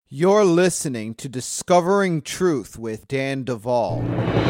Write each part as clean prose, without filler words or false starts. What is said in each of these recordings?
You're listening to Discovering Truth with Dan Duvall.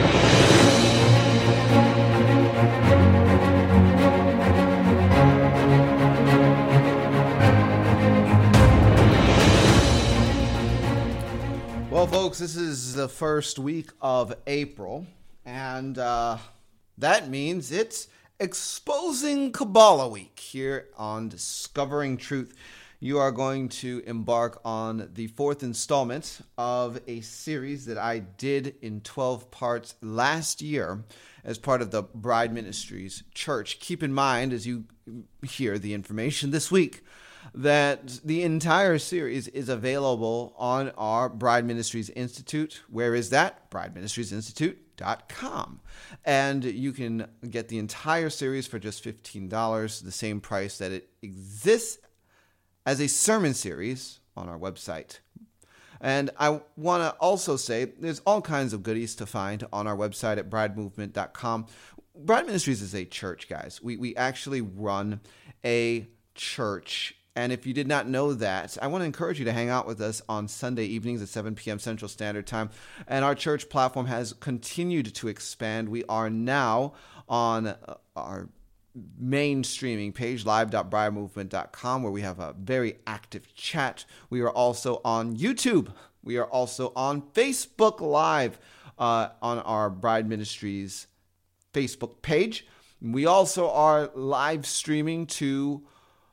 Well, folks, this is the first week of April, and that means it's Exposing Kabbalah Week here on Discovering Truth. You are going to embark on the fourth installment of a series that I did in 12 parts last year as part of the Bride Ministries Church. Keep in mind, as you hear the information this week, that the entire series is available on our Bride Ministries Institute. Where is that? BrideMinistriesInstitute.com. And you can get the entire series for just $15, the same price that it exists as a sermon series on our website. And I want to also say there's all kinds of goodies to find on our website at bridemovement.com. Bride Ministries is a church, guys. We actually run a church. And if you did not know that, I want to encourage you to hang out with us on Sunday evenings at 7 p.m. Central Standard Time. And our church platform has continued to expand. We are now on our main streaming page, live.bridemovement.com, where we have a very active chat. We are also on YouTube. We are also on Facebook Live on our Bride Ministries Facebook page. We also are live streaming to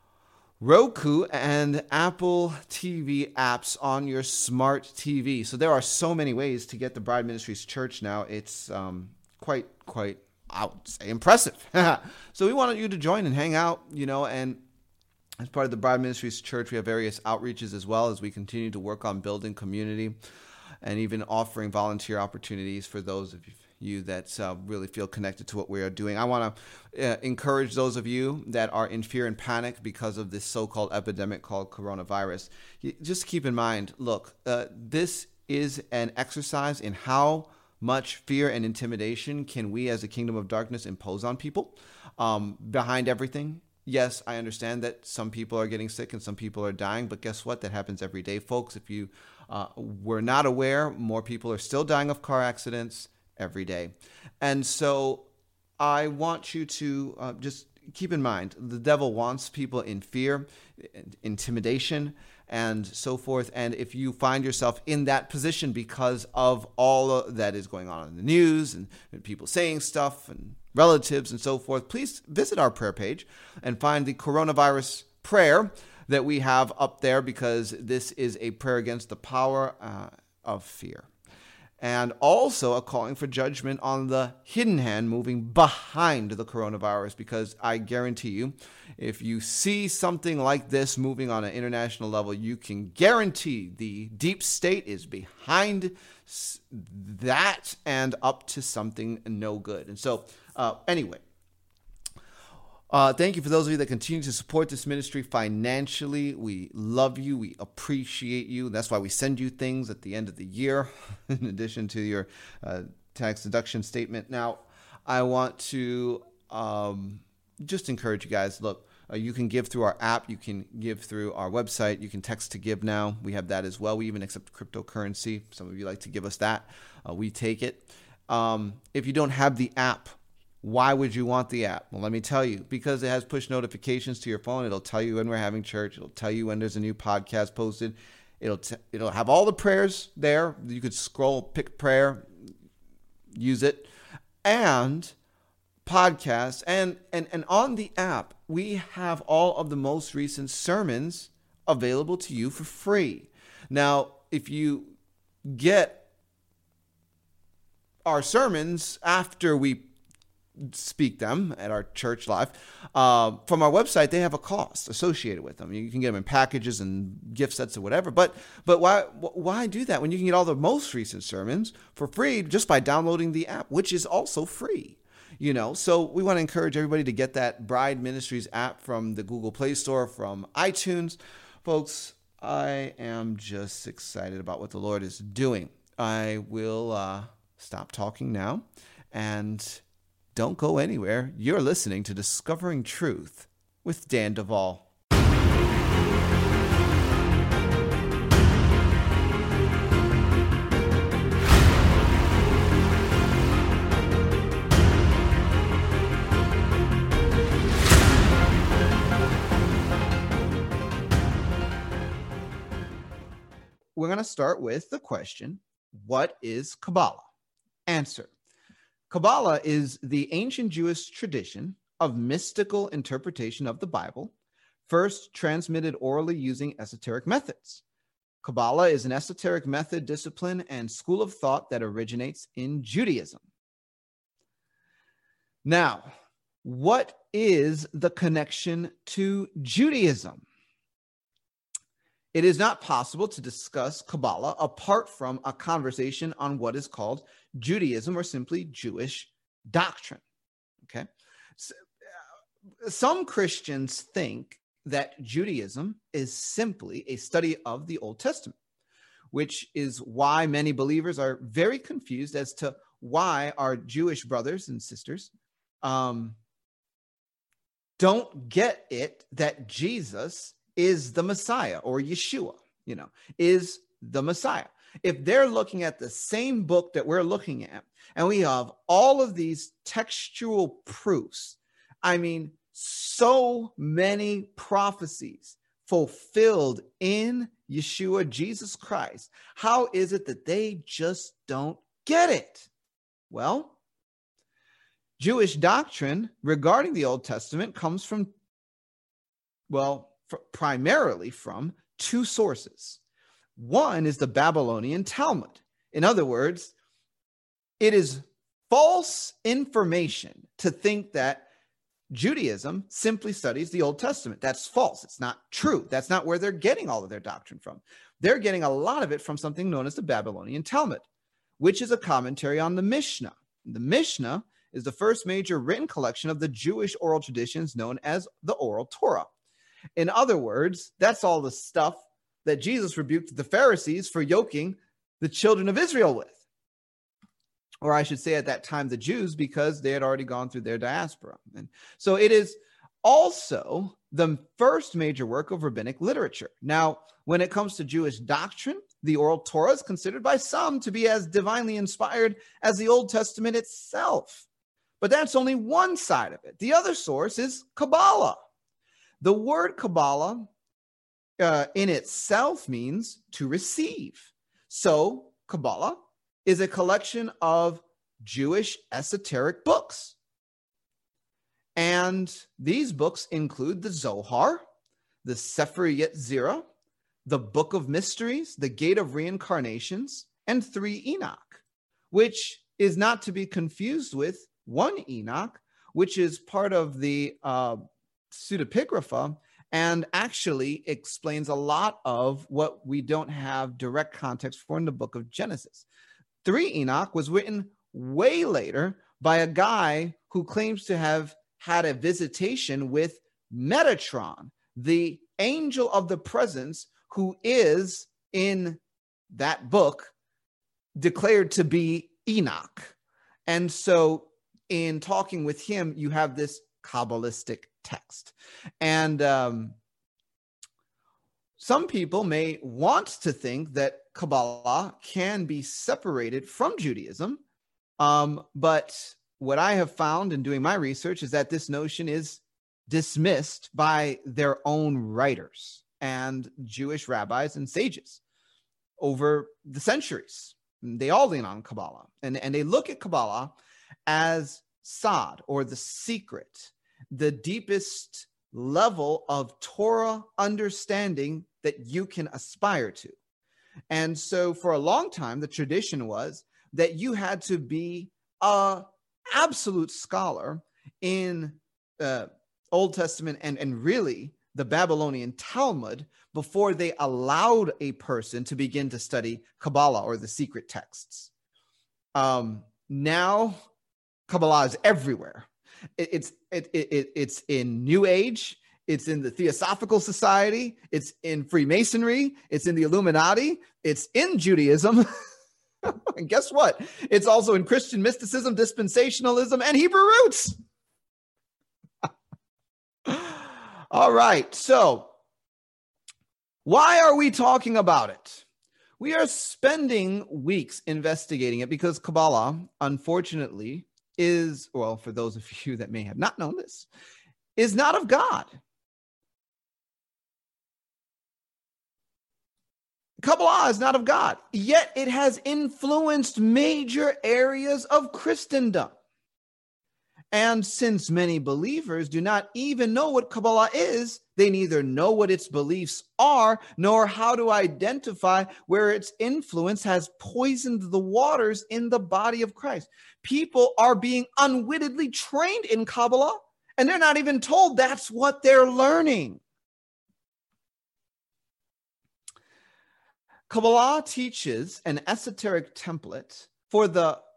Roku and Apple TV apps on your smart TV. So there are so many ways to get the Bride Ministries Church now. It's quite I would say impressive. So we wanted you to join and hang out, and as part of the Bride Ministries Church, we have various outreaches as well as we continue to work on building community and even offering volunteer opportunities for those of you that really feel connected to what we are doing. I want to encourage those of you that are in fear and panic because of this so-called epidemic called coronavirus. Just keep in mind, look, this is an exercise in how much fear and intimidation can we as a kingdom of darkness impose on people behind everything. Yes, I understand that some people are getting sick and some people are dying, but guess what? That happens every day, folks. If you were not aware, more people are still dying of car accidents every day. And so I want you to just keep in mind, the devil wants people in fear, intimidation, and so forth. And if you find yourself in that position because of all that is going on in the news and people saying stuff and relatives and so forth, please visit our prayer page and find the coronavirus prayer that we have up there, because this is a prayer against the power of fear. And also a calling for judgment on the hidden hand moving behind the coronavirus, because I guarantee you, if you see something like this moving on an international level, you can guarantee the deep state is behind that and up to something no good. And so anyway, thank you for those of you that continue to support this ministry financially. We love you. We appreciate you. That's why we send you things at the end of the year, in addition to your tax deduction statement. Now, I want to just encourage you guys. Look, you can give through our app. You can give through our website. You can text to give now. We have that as well. We even accept cryptocurrency. Some of you like to give us that. We take it. If you don't have the app, why would you want the app? Well, let me tell you, because it has push notifications to your phone. It'll tell you when we're having church. It'll tell you when there's a new podcast posted. It'll have all the prayers there. You could scroll, pick prayer, use it, and podcasts. And on the app, we have all of the most recent sermons available to you for free. Now, if you get our sermons after we speak them at our church live from our website, they have a cost associated with them. You can get them in packages and gift sets or whatever, but why do that when you can get all the most recent sermons for free just by downloading the app, which is also free? So we want to encourage everybody to get that Bride Ministries app from the Google Play Store, from iTunes. Folks, I am just excited about what the Lord is doing. I will stop talking now, and don't go anywhere. You're listening to Discovering Truth with Dan Duvall. we're going to start with the question, what is Kabbalah? Answer. Kabbalah is the ancient Jewish tradition of mystical interpretation of the Bible, first transmitted orally using esoteric methods. Kabbalah is an esoteric method, discipline, and school of thought that originates in Judaism. Now, what is the connection to Judaism? It is not possible to discuss Kabbalah apart from a conversation on what is called Judaism, or simply Jewish doctrine. Okay. So, some Christians think that Judaism is simply a study of the Old Testament, which is why many believers are very confused as to why our Jewish brothers and sisters don't get it that Jesus is the Messiah, or Yeshua, is the Messiah. If they're looking at the same book that we're looking at, and we have all of these textual proofs, I mean, so many prophecies fulfilled in Yeshua, Jesus Christ, how is it that they just don't get it? Well, Jewish doctrine regarding the Old Testament comes from, primarily from two sources. One is the Babylonian Talmud. In other words, it is false information to think that Judaism simply studies the Old Testament. That's false. It's not true. That's not where they're getting all of their doctrine from. They're getting a lot of it from something known as the Babylonian Talmud, which is a commentary on the Mishnah. The Mishnah is the first major written collection of the Jewish oral traditions known as the Oral Torah. In other words, that's all the stuff that Jesus rebuked the Pharisees for yoking the children of Israel with. Or I should say at that time, the Jews, because they had already gone through their diaspora. And so it is also the first major work of rabbinic literature. Now, when it comes to Jewish doctrine, the Oral Torah is considered by some to be as divinely inspired as the Old Testament itself. But that's only one side of it. The other source is Kabbalah. The word Kabbalah in itself means to receive. So Kabbalah is a collection of Jewish esoteric books. And these books include the Zohar, the Sefer Yetzirah, the Book of Mysteries, the Gate of Reincarnations, and 3 Enoch, which is not to be confused with 1 Enoch, which is part of the pseudepigrapha and actually explains a lot of what we don't have direct context for in the book of Genesis. 3 Enoch was written way later by a guy who claims to have had a visitation with Metatron, the angel of the presence, who is in that book declared to be Enoch. And so in talking with him, you have this Kabbalistic text. And some people may want to think that Kabbalah can be separated from Judaism. But what I have found in doing my research is that this notion is dismissed by their own writers and Jewish rabbis and sages over the centuries. They all lean on Kabbalah, and they look at Kabbalah as Sod, or the secret, the deepest level of Torah understanding that you can aspire to. And so for a long time, the tradition was that you had to be an absolute scholar in Old Testament and really the Babylonian Talmud before they allowed a person to begin to study Kabbalah, or the secret texts. Now, Kabbalah is everywhere. It's in New Age. It's in the Theosophical Society. It's in Freemasonry. It's in the Illuminati. It's in Judaism. And guess what? It's also in Christian mysticism, dispensationalism, and Hebrew roots. All right. So why are we talking about it? We are spending weeks investigating it because Kabbalah, unfortunately, is, well, for those of you that may have not known this, is not of God. Kabbalah is not of God, yet it has influenced major areas of Christendom. And since many believers do not even know what Kabbalah is, they neither know what its beliefs are, nor how to identify where its influence has poisoned the waters in the body of Christ. People are being unwittingly trained in Kabbalah, and they're not even told that's what they're learning. Kabbalah teaches an esoteric template for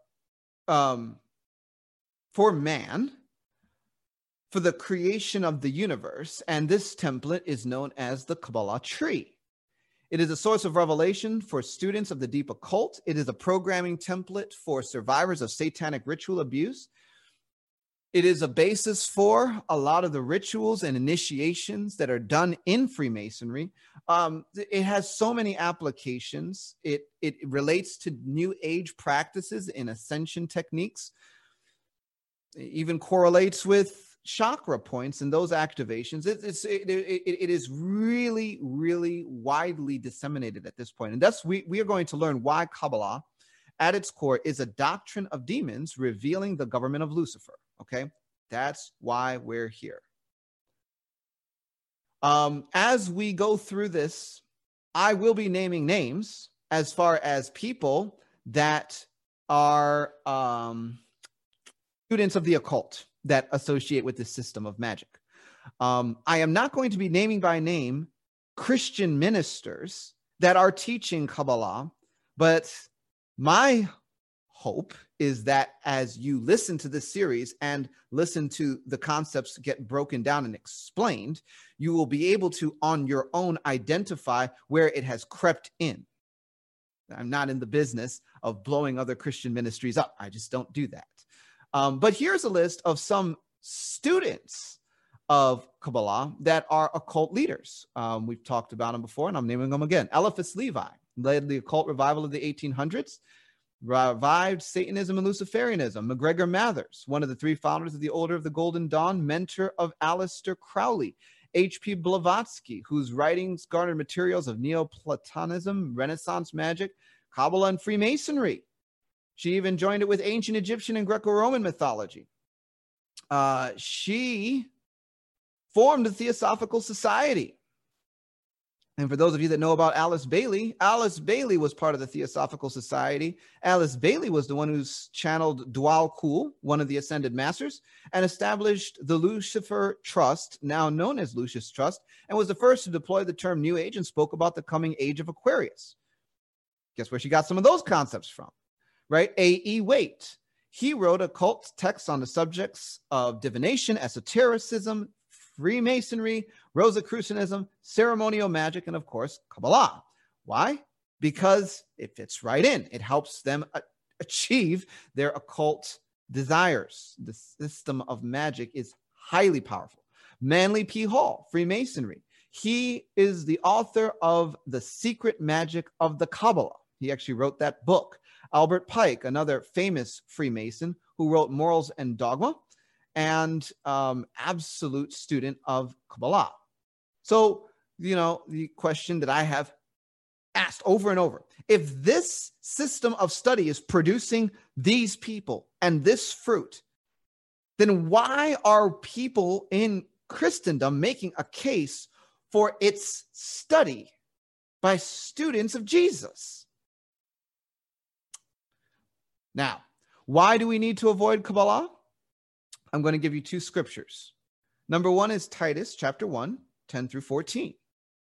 man, for the creation of the universe, and this template is known as the Kabbalah tree. It is a source of revelation for students of the deep occult. It is a programming template for survivors of satanic ritual abuse. It is a basis for a lot of the rituals and initiations that are done in Freemasonry. It has so many applications. It relates to New Age practices and ascension techniques. It even correlates with chakra points and those activations. It is really, really widely disseminated at this point. And thus we are going to learn why Kabbalah at its core is a doctrine of demons revealing the government of Lucifer. Okay, that's why we're here. As we go through this, I will be naming names as far as people that are students of the occult that associate with this system of magic. I am not going to be naming by name Christian ministers that are teaching Kabbalah, but my hope is that as you listen to this series and listen to the concepts get broken down and explained, you will be able to, on your own, identify where it has crept in. I'm not in the business of blowing other Christian ministries up. I just don't do that. But here's a list of some students of Kabbalah that are occult leaders. We've talked about them before, and I'm naming them again. Eliphas Levi led the occult revival of the 1800s, revived Satanism and Luciferianism. MacGregor Mathers, one of the three founders of the Order of the Golden Dawn, mentor of Aleister Crowley. H.P. Blavatsky, whose writings garnered materials of Neoplatonism, Renaissance magic, Kabbalah, and Freemasonry. She even joined it with ancient Egyptian and Greco-Roman mythology. She formed the Theosophical Society. And for those of you that know about Alice Bailey was part of the Theosophical Society. Alice Bailey was the one who's channeled Dwal Kul, one of the Ascended Masters, and established the Lucifer Trust, now known as Lucis Trust, and was the first to deploy the term New Age and spoke about the coming age of Aquarius. Guess where she got some of those concepts from, right? A.E. Waite. He wrote occult texts on the subjects of divination, esotericism, Freemasonry, Rosicrucianism, ceremonial magic, and of course, Kabbalah. Why? Because it fits right in. It helps them achieve their occult desires. The system of magic is highly powerful. Manly P. Hall, Freemasonry. He is the author of The Secret Magic of the Kabbalah. He actually wrote that book. Albert Pike, another famous Freemason who wrote Morals and Dogma, and absolute student of Kabbalah. So, the question that I have asked over and over, if this system of study is producing these people and this fruit, then why are people in Christendom making a case for its study by students of Jesus? Now, why do we need to avoid Kabbalah? I'm going to give you two scriptures. Number one is Titus chapter 1, 10 through 14,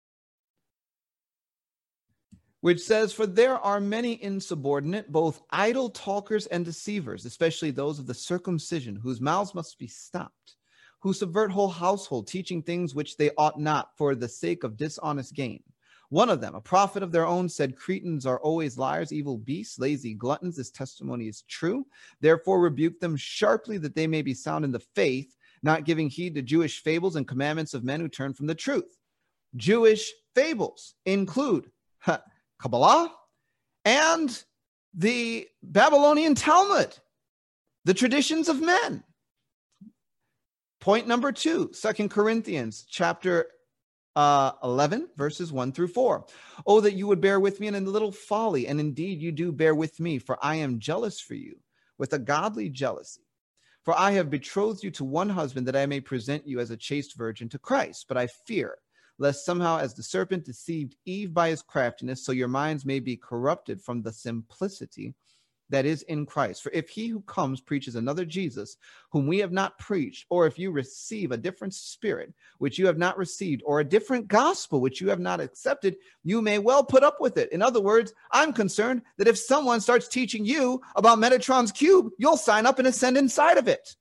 which says, "For there are many insubordinate, both idle talkers and deceivers, especially those of the circumcision, whose mouths must be stopped, who subvert whole household, teaching things which they ought not for the sake of dishonest gain. One of them, a prophet of their own, said, Cretans are always liars, evil beasts, lazy gluttons. This testimony is true. Therefore rebuke them sharply that they may be sound in the faith, not giving heed to Jewish fables and commandments of men who turn from the truth." Jewish fables include Kabbalah and the Babylonian Talmud, the traditions of men. Point number 2, 2 Corinthians chapter 11, verses 1 through 4. Oh, that you would bear with me in a little folly, and indeed you do bear with me, for I am jealous for you with a godly jealousy. For I have betrothed you to one husband, that I may present you as a chaste virgin to Christ. But I fear, lest somehow, as the serpent deceived Eve by his craftiness, so your minds may be corrupted from the simplicity that is in Christ. For if he who comes preaches another Jesus, whom we have not preached, or if you receive a different spirit, which you have not received, or a different gospel, which you have not accepted, you may well put up with it. In other words, I'm concerned that if someone starts teaching you about Metatron's cube, you'll sign up and ascend inside of it.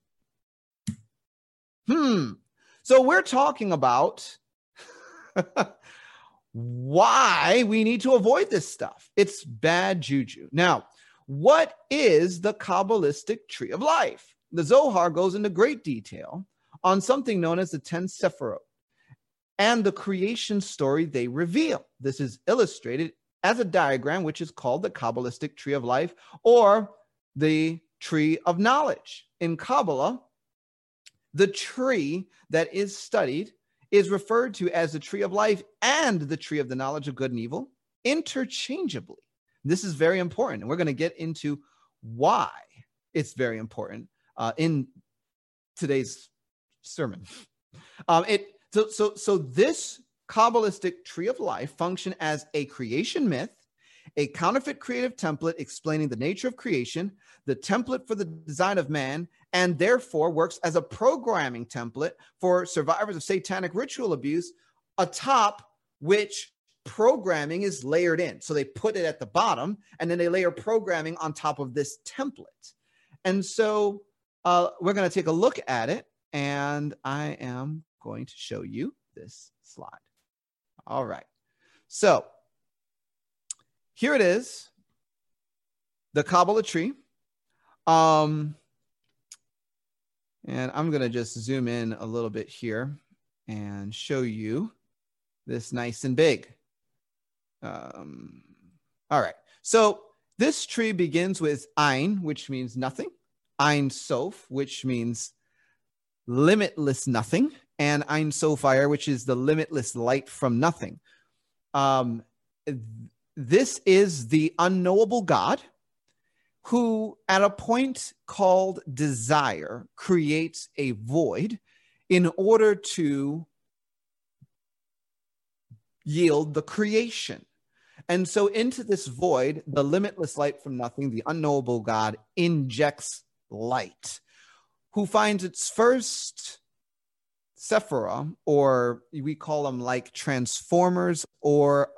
So we're talking about why we need to avoid this stuff. It's bad juju. Now, what is the Kabbalistic tree of life? The Zohar goes into great detail on something known as the 10 Sephirot and the creation story they reveal. This is illustrated as a diagram, which is called the Kabbalistic tree of life, or the tree of knowledge. In Kabbalah, the tree that is studied is referred to as the tree of life and the tree of the knowledge of good and evil interchangeably. This is very important, and we're going to get into why it's very important in today's sermon. So this Kabbalistic tree of life function as a creation myth, a counterfeit creative template explaining the nature of creation, the template for the design of man, and therefore works as a programming template for survivors of satanic ritual abuse, atop which programming is layered in. So they put it at the bottom, and then they layer programming on top of this template. And so we're going to take a look at it, and I am going to show you this slide. All right. So here it is, the Kabbalah tree. And I'm going to just zoom in a little bit here and show you this nice and big. All right. So this tree begins with Ein, which means nothing, Ein Sof, which means limitless nothing, and Ein Sophire, which is the limitless light from nothing. This is the unknowable God who, at a point called desire, creates a void in order to yield the creation. And so into this void, the limitless light from nothing, the unknowable God, injects light, who finds its first sephira, or we call them like transformers or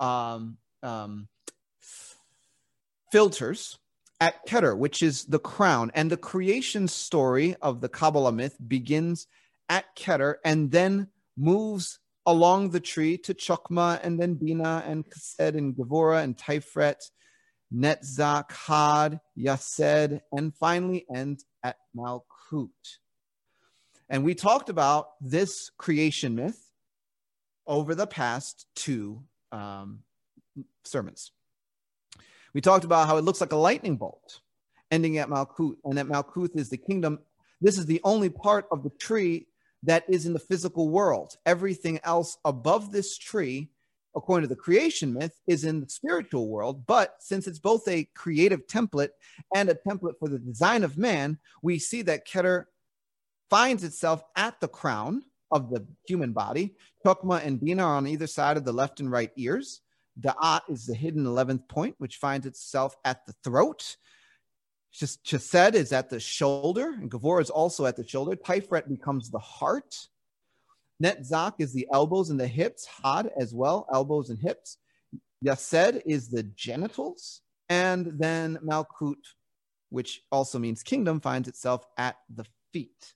filters, at Keter, which is the crown. And the creation story of the Kabbalah myth begins at Keter and then moves along the tree to Chokmah, and then Bina, and Chesed, and Gevurah, and Tiferet, Netzach, Had, Yased, and finally ends at Malkut. And we talked about this creation myth over the past two sermons. We talked about how it looks like a lightning bolt ending at Malkut, and that Malkut is the kingdom. This is the only part of the tree that is in the physical world. Everything else above this tree, according to the creation myth, is in the spiritual world. But since it's both a creative template and a template for the design of man, we see that Keter finds itself at the crown of the human body. Chokmah and Bina are on either side of the left and right ears. Da'at is the hidden 11th point, which finds itself at the throat. Chesed is at the shoulder, and Gevurah is also at the shoulder. Tiferet becomes the heart. Netzach is the elbows and the hips. Had as well, elbows and hips. Yased is the genitals. And then Malkut, which also means kingdom, finds itself at the feet.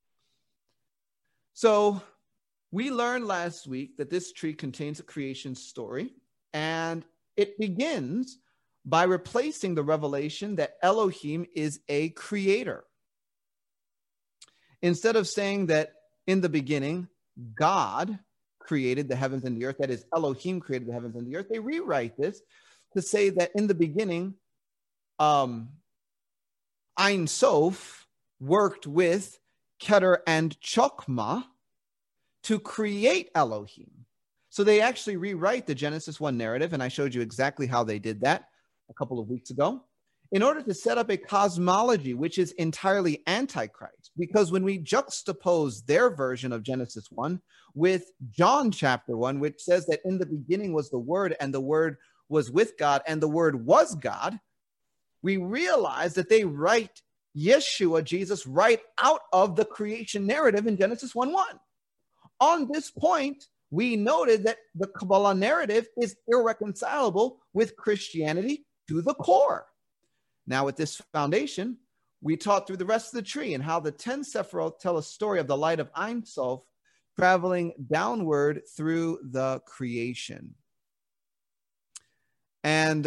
So we learned last week that this tree contains a creation story, and it begins by replacing the revelation that Elohim is a creator. Instead of saying that in the beginning, God created the heavens and the earth, that is, Elohim created the heavens and the earth, they rewrite this to say that in the beginning, Ein Sof worked with Keter and Chokmah to create Elohim. So they actually rewrite the Genesis 1 narrative, and I showed you exactly how they did that a couple of weeks ago, in order to set up a cosmology which is entirely antichrist. Because when we juxtapose their version of Genesis 1 with John chapter 1, which says that in the beginning was the Word, and the Word was with God, and the Word was God, we realize that they write Yeshua, Jesus, right out of the creation narrative in Genesis 1:1. On this point, we noted that the Kabbalah narrative is irreconcilable with Christianity to the core. Now, with this foundation, we taught through the rest of the tree and how the 10 Sephirot tell a story of the light of Ein Sof traveling downward through the creation. And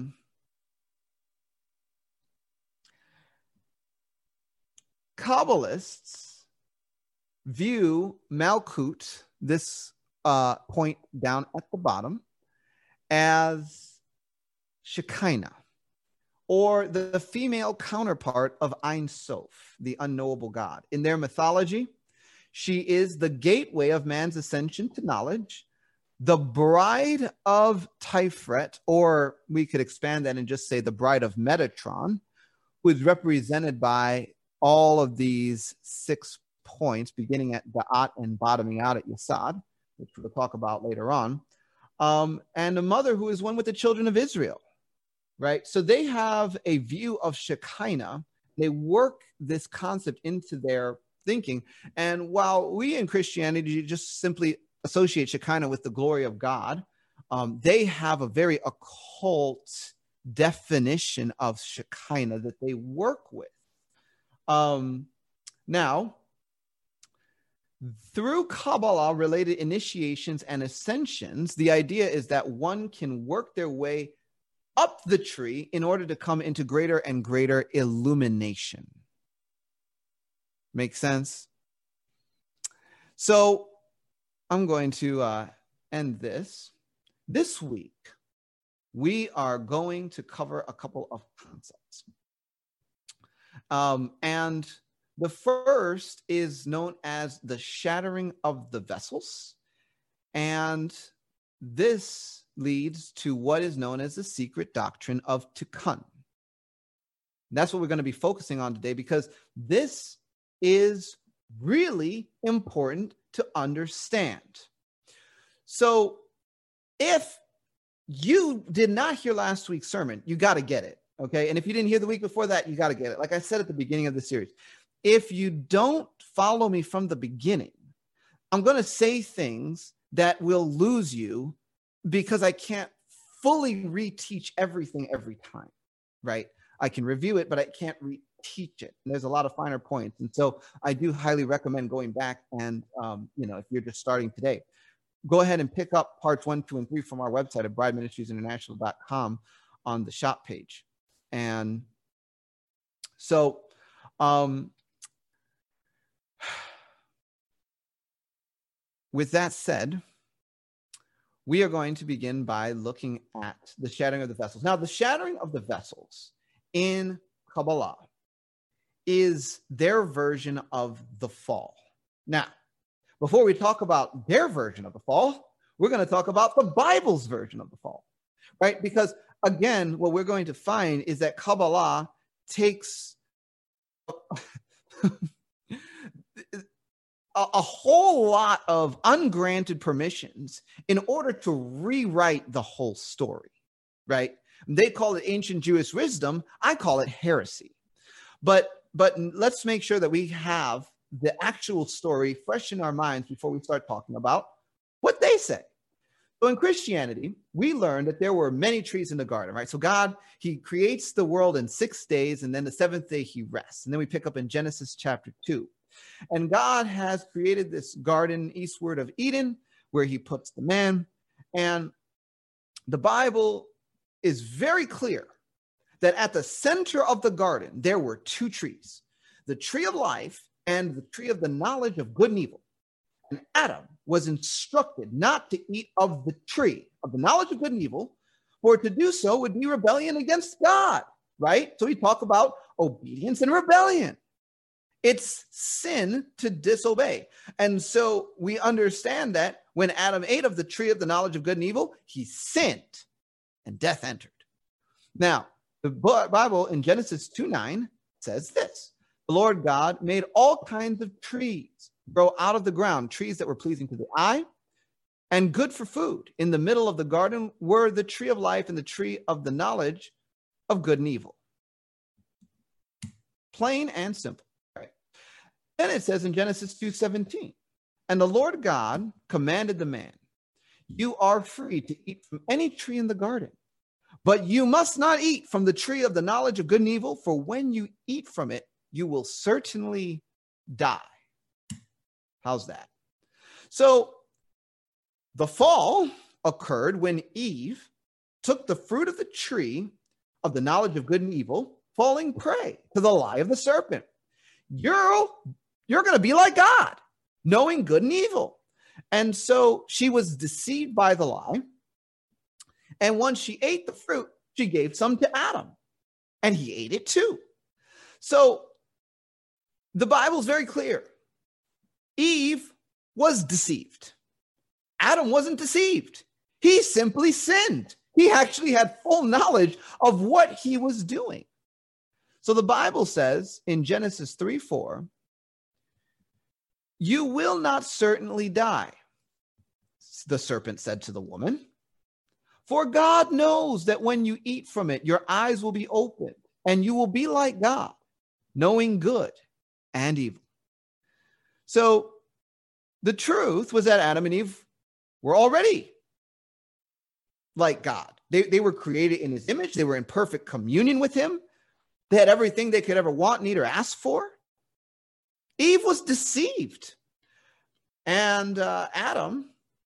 Kabbalists view Malkut, this point down at the bottom, as Shekinah, or the female counterpart of Ein Sof, the unknowable God. In their mythology, she is the gateway of man's ascension to knowledge, the bride of Tiferet, or we could expand that and just say the bride of Metatron, who is represented by all of these 6 points, beginning at Da'at and bottoming out at Yesod, which we'll talk about later on, and a mother who is one with the children of Israel, right? So they have a view of Shekinah. They work this concept into their thinking. And while we in Christianity just simply associate Shekinah with the glory of God, they have a very occult definition of Shekinah that they work with. Now, through Kabbalah related initiations and ascensions, the idea is that one can work their way up the tree in order to come into greater and greater illumination. Make sense? So I'm going to end this. This week, we are going to cover a couple of concepts. And the first is known as the shattering of the vessels. And this leads to what is known as the secret doctrine of Tikkun. That's what we're going to be focusing on today, because this is really important to understand. So if you did not hear last week's sermon, you got to get it. Okay. And if you didn't hear the week before that, you got to get it. Like I said at the beginning of the series, if you don't follow me from the beginning, I'm going to say things that will lose you because I can't fully reteach everything every time, right? I can review it, but I can't reteach it. And there's a lot of finer points. And so I do highly recommend going back and, if you're just starting today, go ahead and pick up parts 1, 2, and 3 from our website at brideministriesinternational.com on the shop page. And so, with that said, we are going to begin by looking at the shattering of the vessels. Now, the shattering of the vessels in Kabbalah is their version of the fall. Now, before we talk about their version of the fall, we're going to talk about the Bible's version of the fall, right? Because again, what we're going to find is that Kabbalah takes a whole lot of ungranted permissions in order to rewrite the whole story, right? They call it ancient Jewish wisdom. I call it heresy. But let's make sure that we have the actual story fresh in our minds before we start talking about what they say. So in Christianity, we learned that there were many trees in the garden, right? So God, he creates the world in 6 days, and then the 7th day he rests. And then we pick up in Genesis chapter 2. And God has created this garden eastward of Eden where he puts the man. And the Bible is very clear that at the center of the garden, there were 2 trees, the tree of life and the tree of the knowledge of good and evil. And Adam was instructed not to eat of the tree of the knowledge of good and evil, for to do so would be rebellion against God, right? So we talk about obedience and rebellion. It's sin to disobey. And so we understand that when Adam ate of the tree of the knowledge of good and evil, he sinned and death entered. Now, the Bible in Genesis 2:9 says this: the Lord God made all kinds of trees grow out of the ground, trees that were pleasing to the eye and good for food. In the middle of the garden were the tree of life and the tree of the knowledge of good and evil. Plain and simple. Right? Then it says in Genesis 2:17, and the Lord God commanded the man, you are free to eat from any tree in the garden, but you must not eat from the tree of the knowledge of good and evil, for when you eat from it, you will certainly die. How's that? So the fall occurred when Eve took the fruit of the tree of the knowledge of good and evil, falling prey to the lie of the serpent. You're going to be like God, knowing good and evil. And so she was deceived by the lie. And once she ate the fruit, she gave some to Adam, and he ate it too. So the Bible's very clear. Eve was deceived. Adam wasn't deceived. He simply sinned. He actually had full knowledge of what he was doing. So the Bible says in Genesis 3:4, you will not certainly die, the serpent said to the woman, for God knows that when you eat from it, your eyes will be opened and you will be like God, knowing good and evil. So the truth was that Adam and Eve were already like God. They were created in his image. They were in perfect communion with him. They had everything they could ever want, need, or ask for. Eve was deceived. And Adam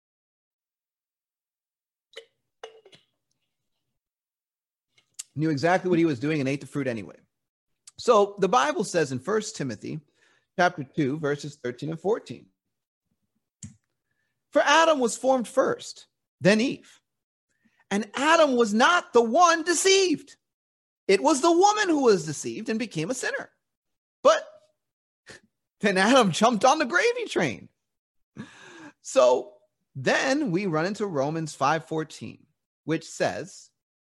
knew exactly what he was doing and ate the fruit anyway. So the Bible says in 1 Timothy chapter 2, verses 13 and 14, for Adam was formed first, then Eve. And Adam was not the one deceived. It was the woman who was deceived and became a sinner. But then Adam jumped on the gravy train. So then we run into Romans 5:14, which says,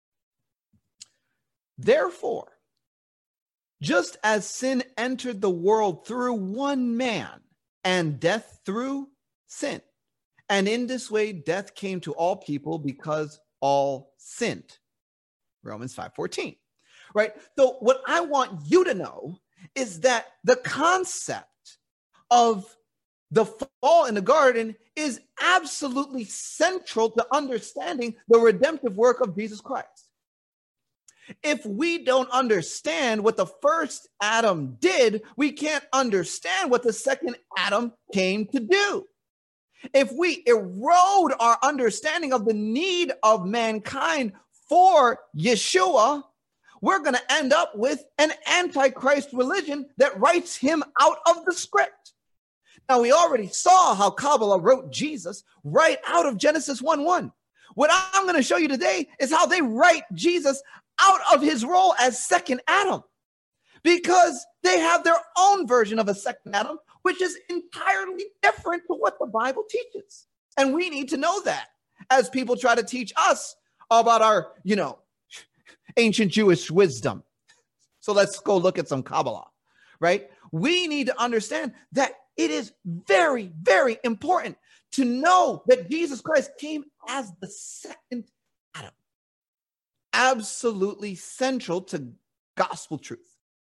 therefore, just as sin entered the world through one man, and death through sin, and in this way death came to all people because all sinned. Romans 5:14. Right? So what I want you to know is that the concept of the fall in the garden is absolutely central to understanding the redemptive work of Jesus Christ. If we don't understand what the first Adam did, we can't understand what the second Adam came to do. If we erode our understanding of the need of mankind for Yeshua, we're going to end up with an antichrist religion that writes him out of the script. Now, we already saw how Kabbalah wrote Jesus right out of Genesis 1:1. What I'm going to show you today is how they write Jesus out of his role as second Adam, because they have their own version of a second Adam, which is entirely different to what the Bible teaches. And we need to know that as people try to teach us about our, ancient Jewish wisdom. So let's go look at some Kabbalah, right? We need to understand that it is very, very important to know that Jesus Christ came as the second Adam. Absolutely central to gospel truth.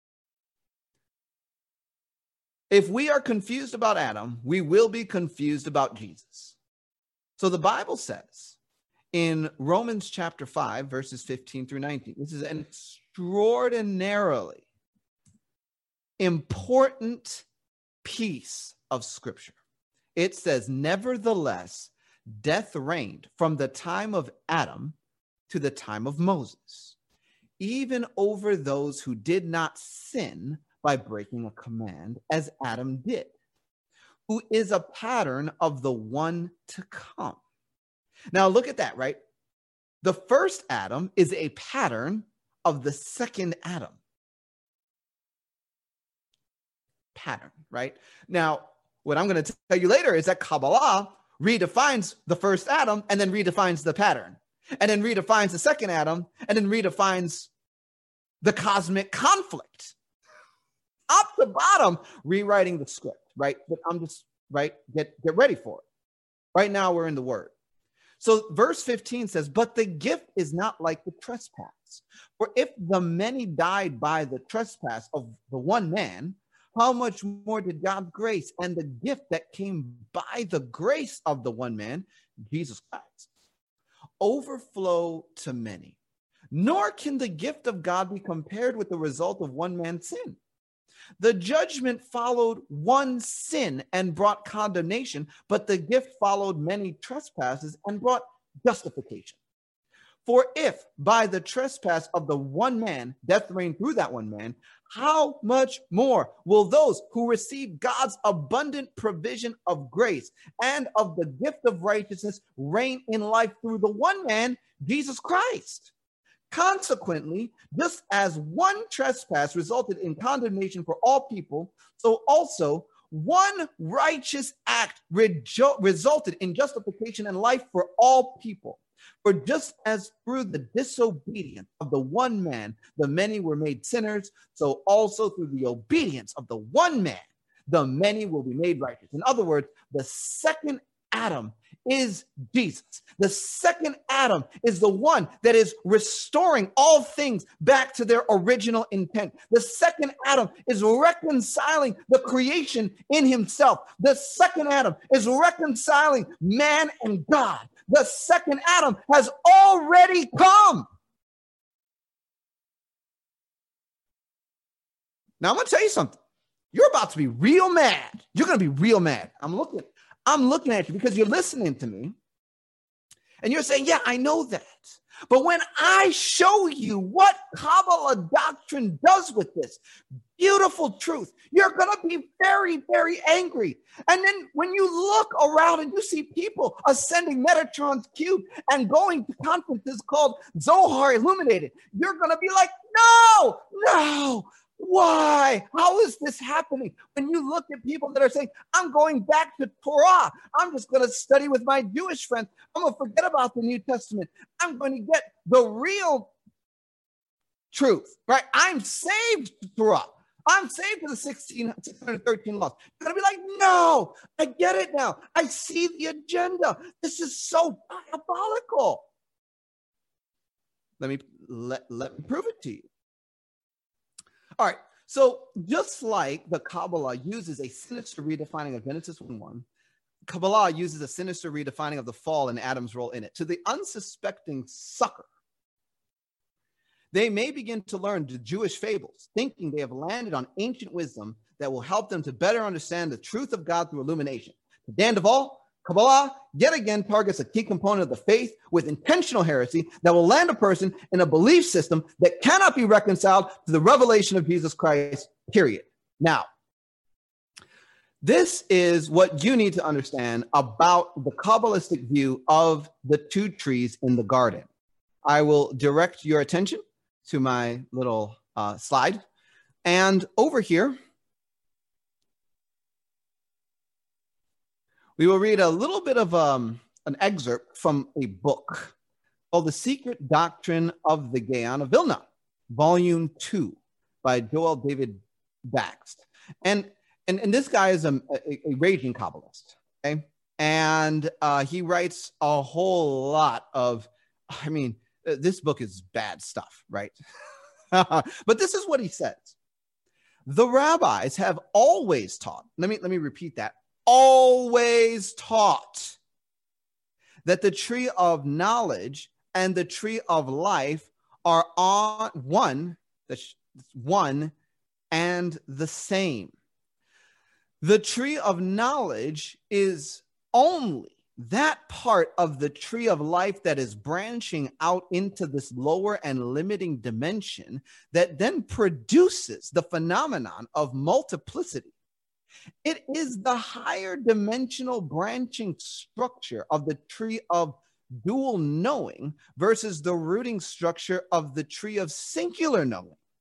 If we are confused about Adam, we will be confused about Jesus. So the Bible says in Romans chapter 5, verses 15 through 19, this is an extraordinarily important piece of scripture. It says, nevertheless, death reigned from the time of Adam to the time of Moses, even over those who did not sin by breaking a command, as Adam did, who is a pattern of the one to come. Now look at that, right? The first Adam is a pattern of the second Adam. pattern, right? Now, what I'm going to tell you later is that Kabbalah redefines the first Adam and then redefines the pattern, and then redefines the second Adam, and then redefines the cosmic conflict. Top to bottom, rewriting the script, right? But I'm just, right, get ready for it. Right now, we're in the Word. So verse 15 says, but the gift is not like the trespass. For if the many died by the trespass of the one man, how much more did God's grace and the gift that came by the grace of the one man, Jesus Christ, overflow to many? Nor can the gift of God be compared with the result of one man's sin. The judgment followed one sin and brought condemnation, but the gift followed many trespasses and brought justification. For if by the trespass of the one man, death reigned through that one man, how much more will those who receive God's abundant provision of grace and of the gift of righteousness reign in life through the one man, Jesus Christ? Consequently, just as one trespass resulted in condemnation for all people, so also one righteous act resulted in justification and life for all people. For just as through the disobedience of the one man, the many were made sinners, so also through the obedience of the one man, the many will be made righteous. In other words, the second Adam is Jesus. The second Adam is the one that is restoring all things back to their original intent. The second Adam is reconciling the creation in himself. The second Adam is reconciling man and God. The second Adam has already come. Now I'm going to tell you something. You're about to be real mad. You're going to be real mad. I'm looking at you because you're listening to me and you're saying, yeah, I know that. But when I show you what Kabbalah doctrine does with this beautiful truth, you're going to be very, very angry. And then when you look around and you see people ascending Metatron's cube and going to conferences called Zohar Illuminated, you're going to be like, no. Why? How is this happening? When you look at people that are saying, I'm going back to Torah. I'm just going to study with my Jewish friends. I'm going to forget about the New Testament. I'm going to get the real truth, right? I'm saved to Torah. I'm saved to the 613 laws. You're going to be like, no, I get it now. I see the agenda. This is so diabolical. Let me prove it to you. All right, so just like the Kabbalah uses a sinister redefining of Genesis 1:1, Kabbalah uses a sinister redefining of the fall and Adam's role in it. To the unsuspecting sucker, they may begin to learn the Jewish fables, thinking they have landed on ancient wisdom that will help them to better understand the truth of God through illumination. To Dan Duvall, Kabbalah yet again targets a key component of the faith with intentional heresy that will land a person in a belief system that cannot be reconciled to the revelation of Jesus Christ, period. Now, this is what you need to understand about the Kabbalistic view of the two trees in the garden. I will direct your attention to my little slide. And over here, we will read a little bit of an excerpt from a book called The Secret Doctrine of the Gaon of Vilna, Volume 2 by Joel David Bakst. And this guy is a raging Kabbalist, okay? And he writes a whole lot of, this book is bad stuff, right? But this is what he says. The rabbis have always taught, let me repeat that, always taught that the tree of knowledge and the tree of life are on one and the same. The tree of knowledge is only that part of the tree of life that is branching out into this lower and limiting dimension that then produces the phenomenon of multiplicity. It is the higher dimensional branching structure of the tree of dual knowing versus the rooting structure of the tree of singular knowing.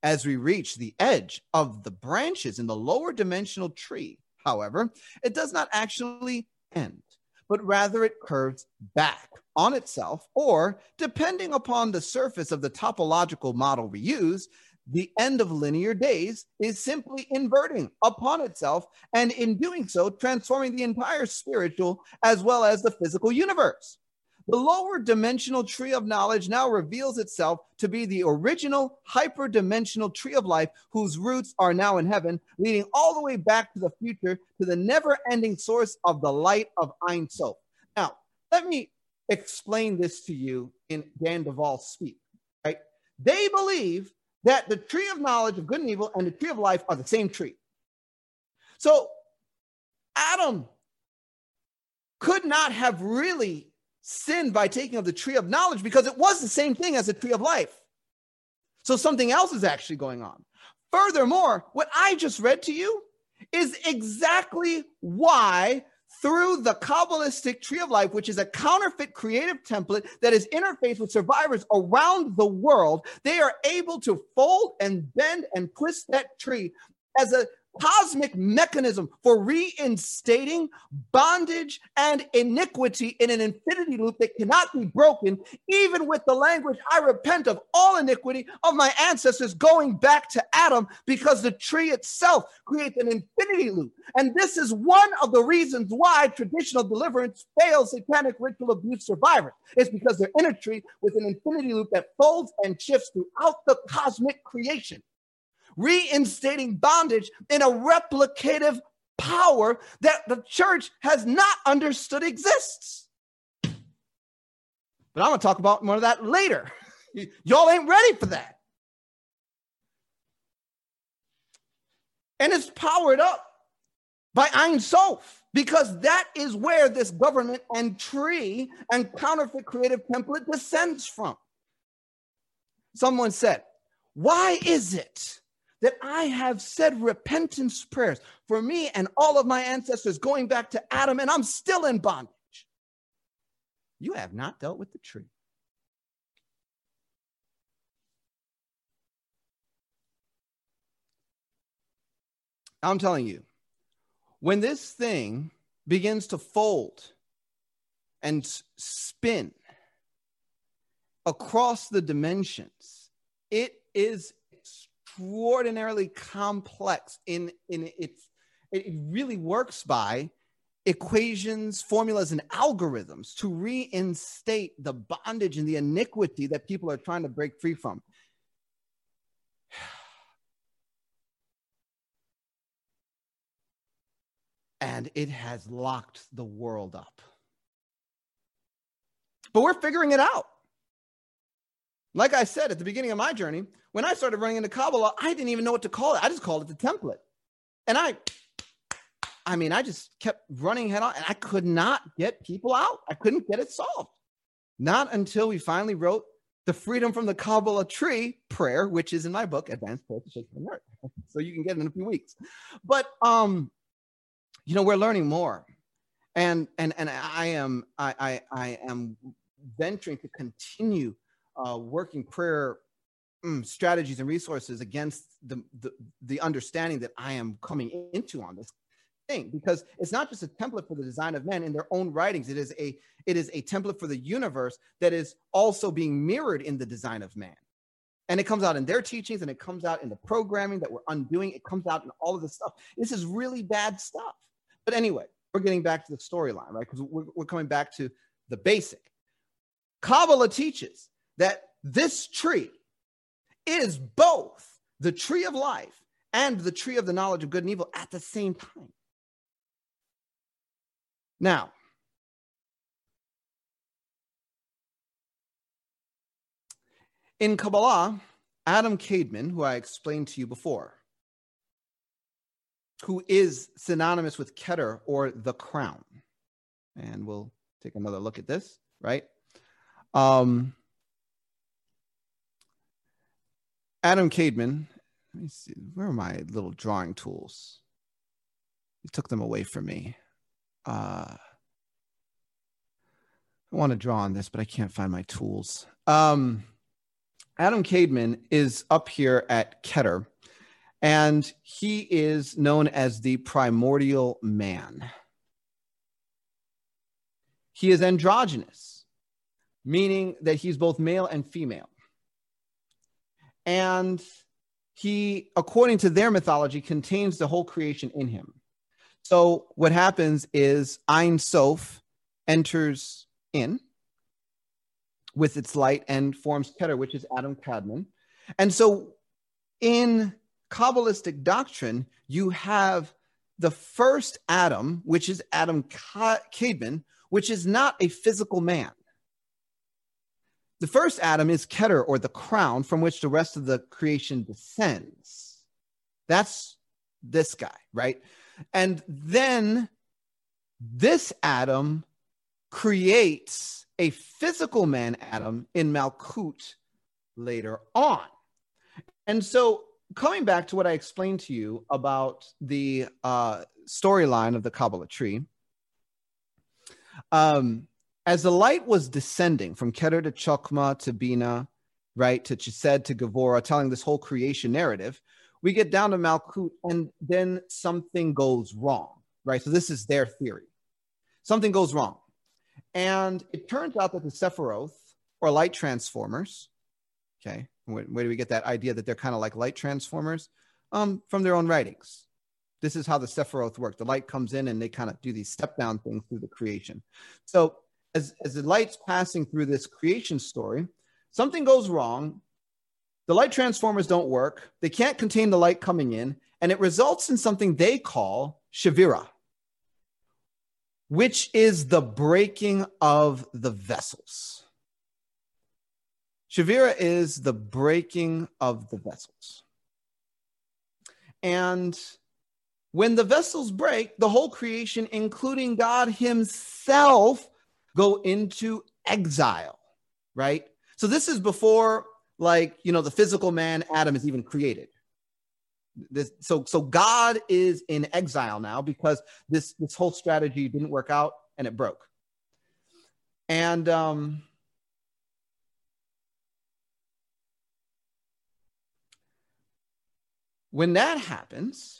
As we reach the edge of the branches in the lower dimensional tree, however, it does not actually end, but rather it curves back on itself, or depending upon the surface of the topological model we use, the end of linear days is simply inverting upon itself, and in doing so, transforming the entire spiritual as well as the physical universe. The lower dimensional tree of knowledge now reveals itself to be the original hyperdimensional tree of life, whose roots are now in heaven, leading all the way back to the future, to the never-ending source of the light of Ein Sof. Now, let me explain this to you in Dan Duvall speak. Right? They believe that the tree of knowledge of good and evil and the tree of life are the same tree. So Adam could not have really sinned by taking of the tree of knowledge, because it was the same thing as the tree of life. So something else is actually going on. Furthermore, what I just read to you is exactly why, through the Kabbalistic tree of life, which is a counterfeit creative template that is interfaced with survivors around the world, they are able to fold and bend and twist that tree as a cosmic mechanism for reinstating bondage and iniquity in an infinity loop that cannot be broken, even with the language, I repent of all iniquity of my ancestors, going back to Adam, because the tree itself creates an infinity loop. And this is one of the reasons why traditional deliverance fails satanic ritual abuse survivors. It's because they're in a tree with an infinity loop that folds and shifts throughout the cosmic creation, reinstating bondage in a replicative power that the church has not understood exists. But I'm going to talk about more of that later. Y'all ain't ready for that. And it's powered up by Ein Sof, because that is where this government and tree and counterfeit creative template descends from. Someone said, why is it that I have said repentance prayers for me and all of my ancestors going back to Adam, and I'm still in bondage? You have not dealt with the tree. I'm telling you, when this thing begins to fold and spin across the dimensions, it is extraordinarily complex in its, it really works by equations, formulas, and algorithms to reinstate the bondage and the iniquity that people are trying to break free from. And it has locked the world up. But we're figuring it out. Like I said at the beginning of my journey, when I started running into Kabbalah, I didn't even know what to call it. I just called it the template. And I just kept running head on, and I could not get people out. I couldn't get it solved. Not until we finally wrote the Freedom from the Kabbalah Tree prayer, which is in my book, Advanced Prayer to Shakespeare and Nerd. So you can get it in a few weeks. But, we're learning more. And I am venturing to continue working prayer strategies and resources against the understanding that I am coming into on this thing, because it's not just a template for the design of man in their own writings. It is a template for the universe that is also being mirrored in the design of man. And it comes out in their teachings, and it comes out in the programming that we're undoing. It comes out in all of this stuff. This is really bad stuff. But anyway, we're getting back to the storyline, right? Because we're coming back to the basic. Kabbalah teaches that this tree is both the tree of life and the tree of the knowledge of good and evil at the same time. Now, in Kabbalah, Adam Caedmon, who I explained to you before, who is synonymous with Keter, or the crown, and we'll take another look at this, right? Adam Caedmon, let me see, where are my little drawing tools? You took them away from me. I want to draw on this, but I can't find my tools. Adam Caedmon is up here at Keter, and he is known as the primordial man. He is androgynous, meaning that he's both male and female. And he, according to their mythology, contains the whole creation in him. So what happens is Ein Sof enters in with its light and forms Keter, which is Adam Caedmon. And so in Kabbalistic doctrine, you have the first Adam, which is Adam Caedmon, which is not a physical man. The first Adam is Keter, or the crown, from which the rest of the creation descends. That's this guy, right? And then this Adam creates a physical man, Adam, in Malkut later on. And so coming back to what I explained to you about the storyline of the Kabbalah tree, as the light was descending from Keter to Chokmah to Bina, right, to Chesed to Gevurah, telling this whole creation narrative, we get down to Malkut, and then something goes wrong, right? So this is their theory. Something goes wrong. And it turns out that the Sephiroth, or light transformers, okay, where do we get that idea that they're kind of like light transformers? From their own writings. This is how the Sephiroth work. The light comes in and they kind of do these step down things through the creation. So as the light's passing through this creation story, something goes wrong. The light transformers don't work. They can't contain the light coming in, and it results in something they call Shavira, which is the breaking of the vessels. Shavira is the breaking of the vessels. And when the vessels break, the whole creation, including God himself, go into exile, right? So this is before, like, you know, the physical man, Adam, is even created. So God is in exile now because this whole strategy didn't work out and it broke. And when that happens,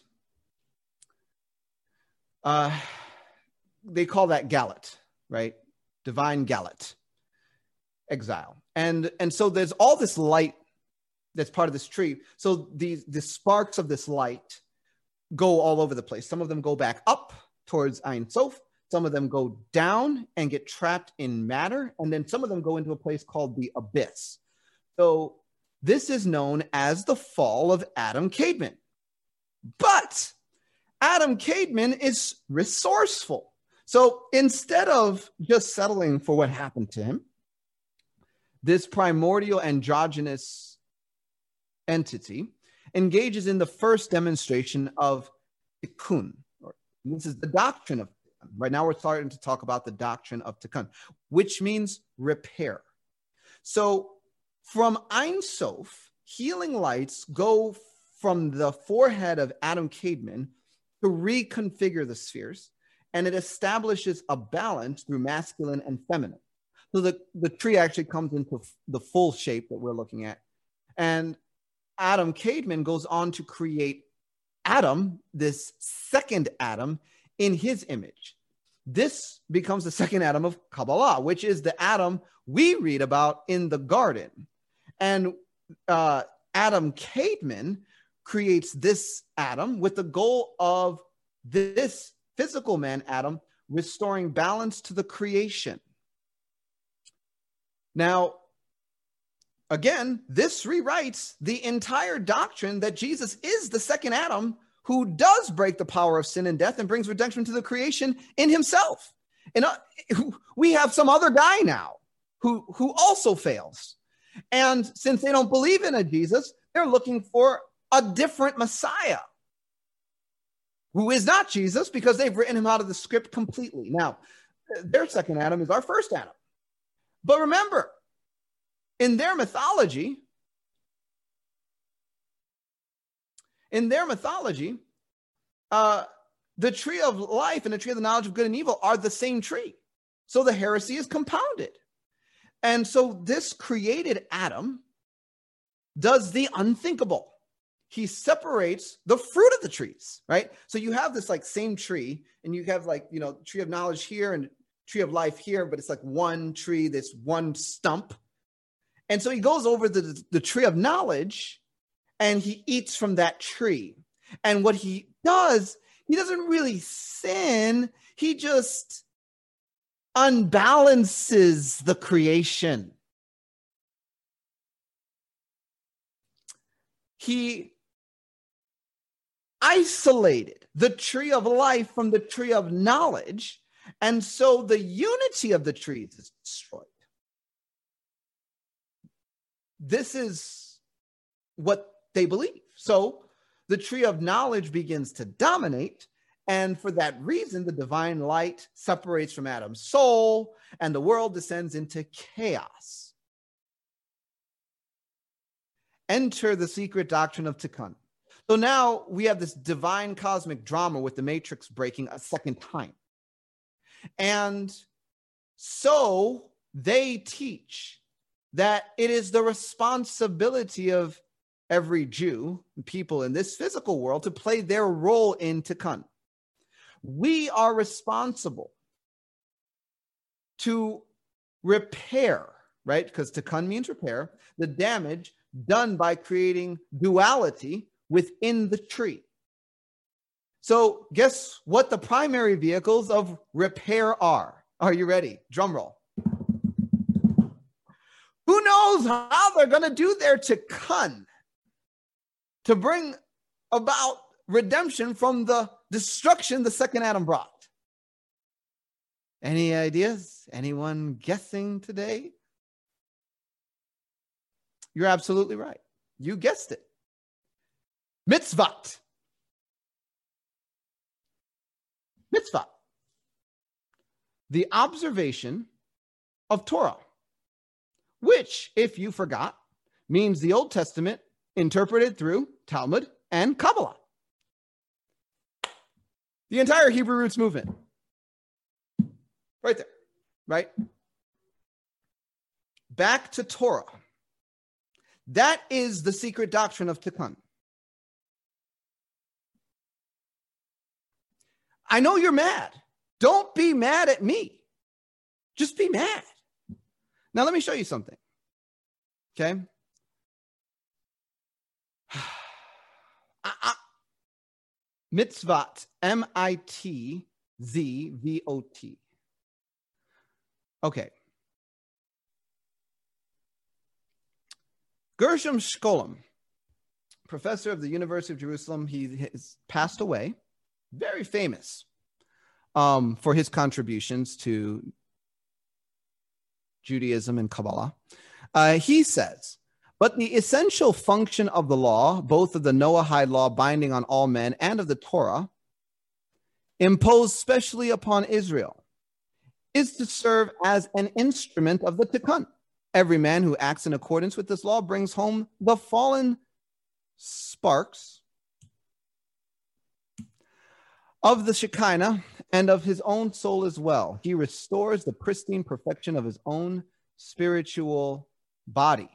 they call that Galut, right? Divine Galut, exile. And so there's all this light that's part of this tree. So the sparks of this light go all over the place. Some of them go back up towards Ein Sof. Some of them go down and get trapped in matter. And then some of them go into a place called the abyss. So this is known as the fall of Adam Caedmon. But Adam Caedmon is resourceful. So instead of just settling for what happened to him, this primordial androgynous entity engages in the first demonstration of tikkun. This is the doctrine of tikkun. Right now we're starting to talk about the doctrine of tikkun, which means repair. So from Ein Sof, healing lights go from the forehead of Adam Caedmon to reconfigure the spheres, and it establishes a balance through masculine and feminine. So the tree actually comes into the full shape that we're looking at. And Adam Caedmon goes on to create Adam, this second Adam, in his image. This becomes the second Adam of Kabbalah, which is the Adam we read about in the garden. And Adam Caedmon creates this Adam with the goal of this physical man, Adam, restoring balance to the creation. Now, again, this rewrites the entire doctrine that Jesus is the second Adam who does break the power of sin and death and brings redemption to the creation in himself. And we have some other guy now who also fails. And since they don't believe in a Jesus, they're looking for a different Messiah who is not Jesus because they've written him out of the script completely. Now, their second Adam is our first Adam. But remember, in their mythology, the tree of life and the tree of the knowledge of good and evil are the same tree. So the heresy is compounded. And so this created Adam does the unthinkable. He separates the fruit of the trees, right? So you have this like same tree, and you have like, tree of knowledge here and tree of life here, but it's like one tree, this one stump. And so he goes over the tree of knowledge and he eats from that tree. And what he does, he doesn't really sin. He just unbalances the creation. He isolated the tree of life from the tree of knowledge, and so the unity of the trees is destroyed. This is what they believe. So the tree of knowledge begins to dominate, and for that reason, the divine light separates from Adam's soul, and the world descends into chaos. Enter the secret doctrine of Tikkun. So now we have this divine cosmic drama with the matrix breaking a second time. And so they teach that it is the responsibility of every Jew, people in this physical world, to play their role in Tikkun. We are responsible to repair, right? Because Tikkun means repair, the damage done by creating duality within the tree. So guess what the primary vehicles of repair are? Are you ready? Drum roll. Who knows how they're going to do their Tikkun to bring about redemption from the destruction the second Adam brought? Any ideas? Anyone guessing today? You're absolutely right. You guessed it. Mitzvot. Mitzvah. The observation of Torah, which, if you forgot, means the Old Testament interpreted through Talmud and Kabbalah. The entire Hebrew roots movement. Right there, right? Back to Torah. That is the secret doctrine of Tikkun. I know you're mad. Don't be mad at me. Just be mad. Now, let me show you something. Okay? Mitzvot, M-I-T-Z-V-O-T. Okay. Gershom Scholem, professor of the University of Jerusalem, he has passed away. Very famous for his contributions to Judaism and Kabbalah. He says, but the essential function of the law, both of the Noahide law binding on all men and of the Torah, imposed specially upon Israel, is to serve as an instrument of the Tikkun. Every man who acts in accordance with this law brings home the fallen sparks of the Shekinah and of his own soul as well. He restores the pristine perfection of his own spiritual body.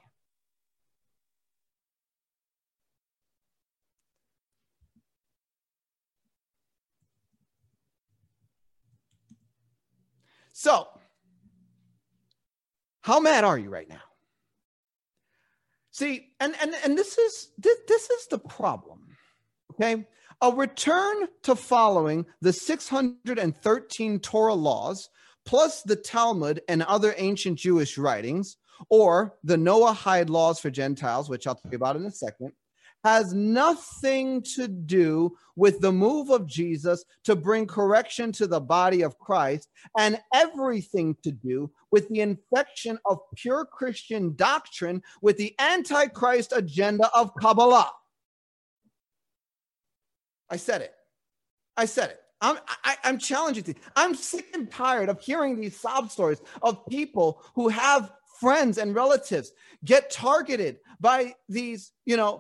So, how mad are you right now? See, and this is the problem. Okay? A return to following the 613 Torah laws, plus the Talmud and other ancient Jewish writings, or the Noahide laws for Gentiles, which I'll tell you about in a second, has nothing to do with the move of Jesus to bring correction to the body of Christ, and everything to do with the infection of pure Christian doctrine with the Antichrist agenda of Kabbalah. I said it. I'm challenging you. I'm sick and tired of hearing these sob stories of people who have friends and relatives get targeted by these,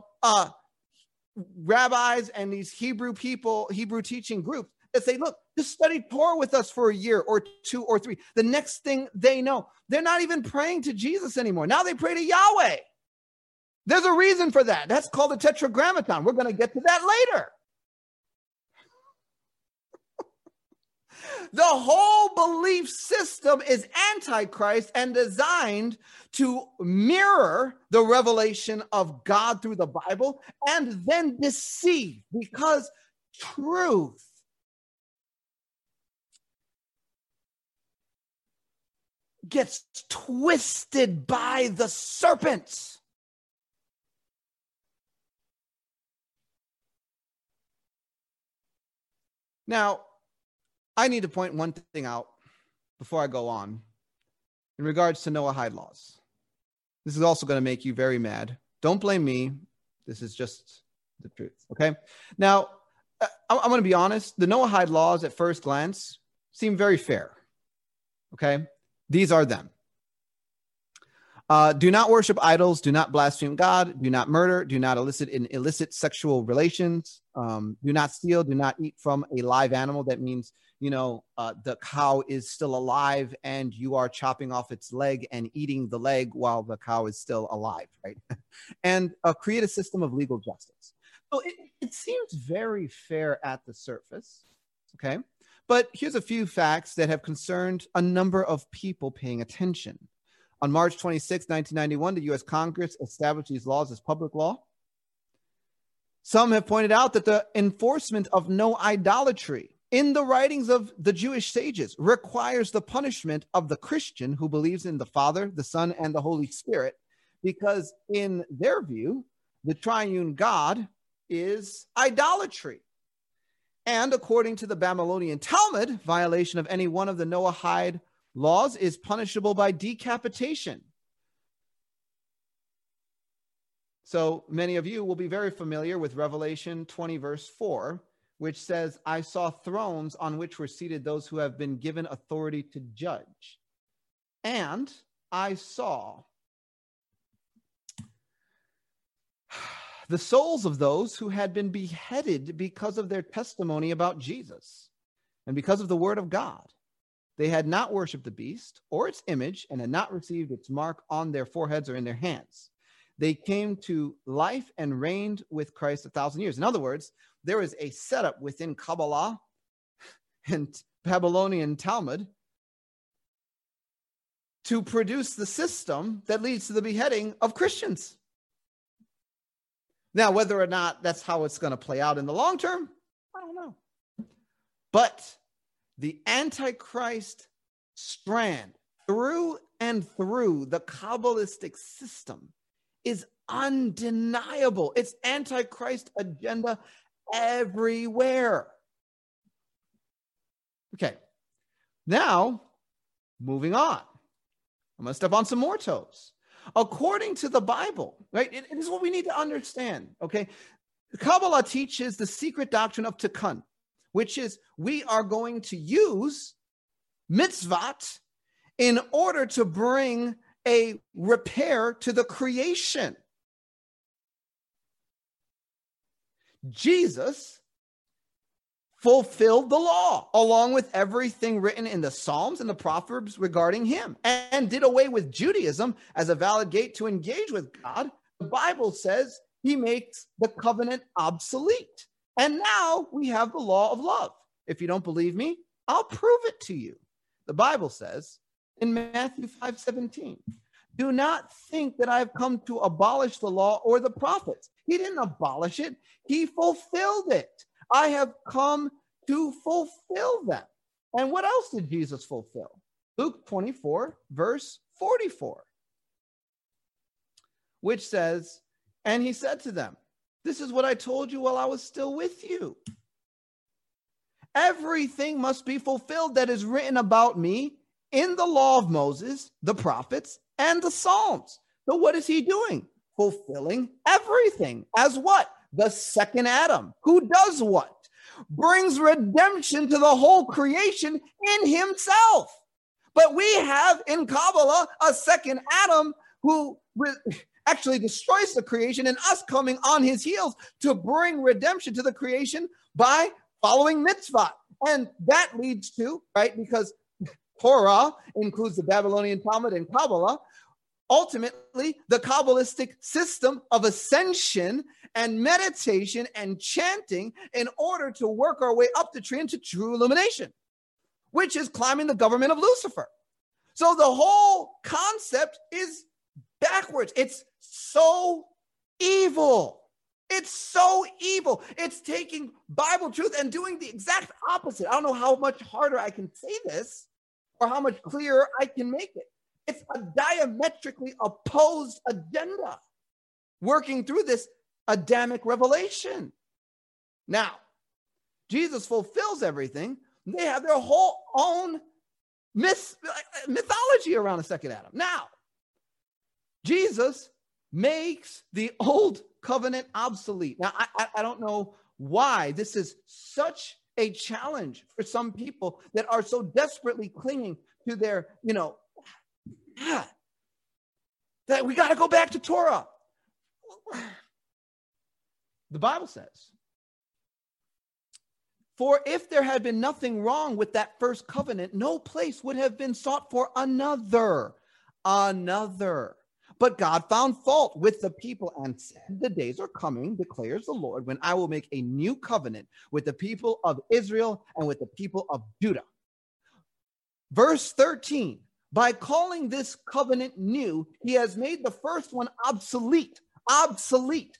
rabbis and these Hebrew people, Hebrew teaching groups that say, look, just study Torah with us for a year or 2 or 3. The next thing they know, they're not even praying to Jesus anymore. Now they pray to Yahweh. There's a reason for that. That's called the Tetragrammaton. We're going to get to that later. The whole belief system is antichrist and designed to mirror the revelation of God through the Bible and then deceive, because truth gets twisted by the serpents. Now, I need to point one thing out before I go on in regards to Noahide laws. This is also going to make you very mad. Don't blame me. This is just the truth. Okay. Now, I'm going to be honest. The Noahide laws at first glance seem very fair. Okay. These are them. Do not worship idols. Do not blaspheme God. Do not murder. Do not elicit in illicit sexual relations. Do not steal. Do not eat from a live animal. That means, the cow is still alive and you are chopping off its leg and eating the leg while the cow is still alive, right? And create a system of legal justice. So it seems very fair at the surface, okay? But here's a few facts that have concerned a number of people paying attention. On March 26, 1991, the U.S. Congress established these laws as public law. Some have pointed out that the enforcement of no idolatry in the writings of the Jewish sages requires the punishment of the Christian who believes in the Father, the Son, and the Holy Spirit, because in their view, the triune God is idolatry. And according to the Babylonian Talmud, violation of any one of the Noahide laws is punishable by decapitation. So many of you will be very familiar with Revelation 20, verse 4, which says, I saw thrones on which were seated those who have been given authority to judge. And I saw the souls of those who had been beheaded because of their testimony about Jesus and because of the word of God. They had not worshipped the beast or its image and had not received its mark on their foreheads or in their hands. They came to life and reigned with Christ 1,000 years. In other words, there is a setup within Kabbalah and Babylonian Talmud to produce the system that leads to the beheading of Christians. Now, whether or not that's how it's going to play out in the long term, I don't know. But the Antichrist strand through and through the Kabbalistic system is undeniable. It's Antichrist agenda everywhere. Okay, now moving on. I'm going to step on some more toes. According to the Bible, right? It is what we need to understand, okay? Kabbalah teaches the secret doctrine of Tikkun, which is we are going to use mitzvot in order to bring a repair to the creation. Jesus fulfilled the law along with everything written in the Psalms and the Proverbs regarding him, and did away with Judaism as a valid gate to engage with God. The Bible says he makes the covenant obsolete. And now we have the law of love. If you don't believe me, I'll prove it to you. The Bible says in Matthew 5:17, do not think that I have come to abolish the law or the prophets. He didn't abolish it. He fulfilled it. I have come to fulfill them. And what else did Jesus fulfill? Luke 24, verse 44, which says, and he said to them, this is what I told you while I was still with you. Everything must be fulfilled that is written about me in the law of Moses, the prophets, and the Psalms. So what is he doing? Fulfilling everything. As what? The second Adam. Who does what? Brings redemption to the whole creation in himself. But we have in Kabbalah a second Adam who actually destroys the creation, and us coming on his heels to bring redemption to the creation by following mitzvah. And that leads to, right, because Torah includes the Babylonian Talmud and Kabbalah, ultimately the Kabbalistic system of ascension and meditation and chanting in order to work our way up the tree into true illumination, which is climbing the government of Lucifer. So the whole concept is backwards. It's so evil. It's so evil. It's taking Bible truth and doing the exact opposite. I don't know how much harder I can say this or how much clearer I can make it. It's a diametrically opposed agenda working through this Adamic revelation. Now, Jesus fulfills everything. They have their whole own mythology around the second Adam. Now, Jesus makes the old covenant obsolete. Now, I don't know why this is such a challenge for some people that are so desperately clinging to their, that we got to go back to Torah. The Bible says, for if there had been nothing wrong with that first covenant, no place would have been sought for another. But God found fault with the people and said, the days are coming, declares the Lord, when I will make a new covenant with the people of Israel and with the people of Judah. Verse 13, by calling this covenant new, he has made the first one obsolete. It